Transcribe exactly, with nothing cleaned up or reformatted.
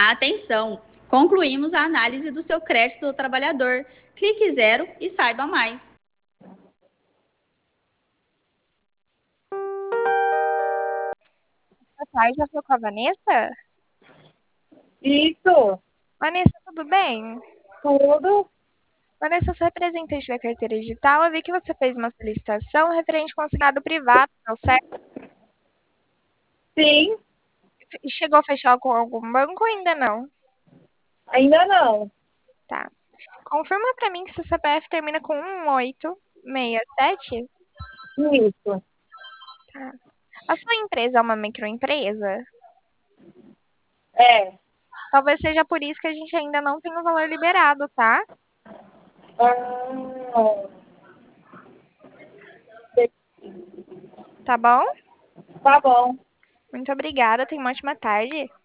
Atenção! Concluímos a análise do seu crédito do trabalhador. Clique zero e saiba mais. Boa tarde, eu sou com a Vanessa. Isso, Vanessa, tudo bem? tudo. Vanessa, eu sou representante da carteira digital. Eu vi que você fez uma solicitação referente ao consignado privado, não certo? Sim, E chegou a fechar com algum banco ou ainda não? ainda não. Tá. Confirma para mim que seu C P F termina com um oito seis sete. Isso. Tá. A sua empresa é uma microempresa? É. Talvez seja por isso que a gente ainda não tem o valor liberado, tá? Ah, Tá bom? tá bom. Muito obrigada, tenha uma ótima tarde.